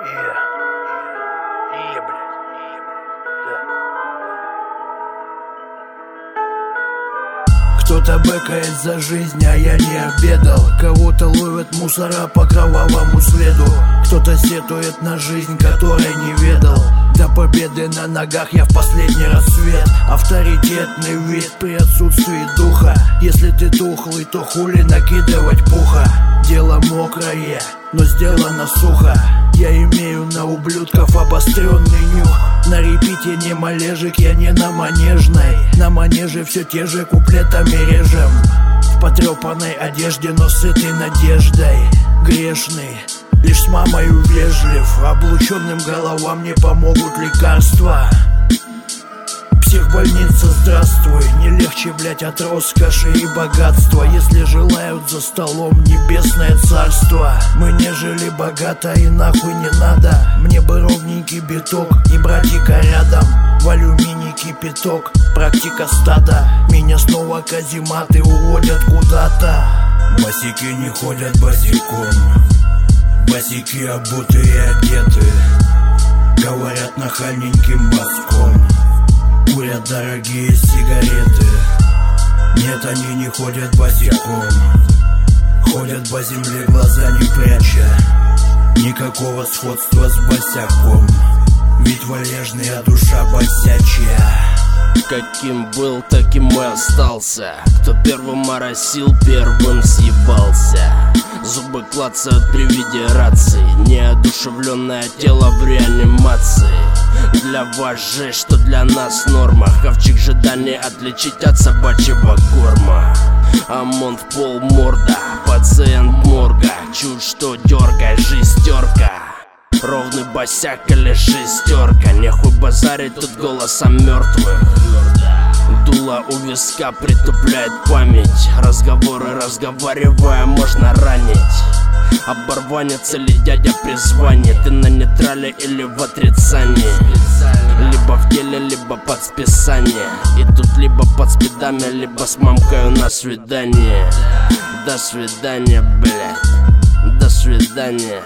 Кто-то бэкает за жизнь, а я не обедал. Кого-то ловят мусора по кровавому следу. Кто-то сетует на жизнь, которой не ведал. До победы на ногах я в последний рассвет. Авторитетный вид при отсутствии духа. Если ты тухлый, то хули накидывать пуха. Дело мокрое, но сделано сухо. Я имею на ублюдков обостренный нюх. На репите не малежик, я не на манежной. На манеже все те же куплетами режем. В потрепанной одежде, но сытый надеждой. Грешный, лишь с мамою вежлив. Облученным головам не помогут лекарства. Психбольница, здравствуй. Не легче, блять, от роскоши и богатства. Если желают за столом небесное царство. Мы не жили богато и нахуй не надо. Мне бы ровненький биток и братика рядом. В алюминий кипяток, практика стада. Меня снова казематы уводят куда-то. Босики не ходят босиком. Босики обутые, одеты. Говорят нахальненьким баском. Курят дорогие сигареты. Нет, они не ходят босиком. Ходят по земле, глаза не пряча. Никакого сходства с босяком. Вид валежный, а душа босячая. Каким был, таким и остался. Кто первым моросил, первым съебался. Зубы клацают при виде рации. Неодушевленное тело в реанимации. Для вас же, что для нас норма. Хавчик ожидание отличить от собачьего корма. ОМОН в пол морда, пациент морга. Чуть что дергай, жизнь терка. Ровный босяк или шестерка. Нехуй базарить тут голосом мертвых. Дуло у виска притупляет память. Разговоры разговаривая можно ранить. Оборванец или дядя при звании. Ты на нейтрале или в отрицании. Либо в деле, либо под списание. И тут либо под спидами, либо с мамкою на свидание. До свидания, блядь. До свидания.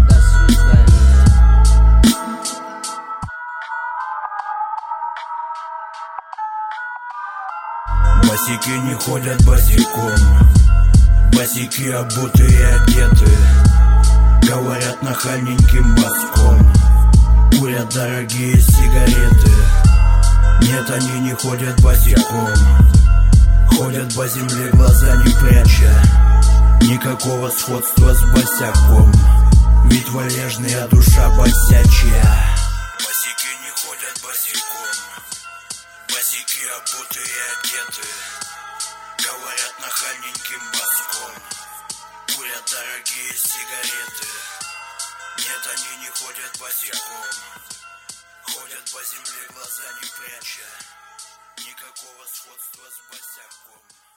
Босики не ходят босиком. Босики обутые, одеты. Говорят нахальненьким баском. Курят дорогие сигареты. Нет, они не ходят босиком. Ходят по земле, глаза не пряча. Никакого сходства с босяком. Вид валежный, а душа босячая. Босики не ходят босиком. Босики обутые, одеты. Говорят нахальненьким баском. Курят дорогие сигареты. Нет, они не ходят босиком. Ходят по земле, глаза не пряча. Никакого сходства с босяком.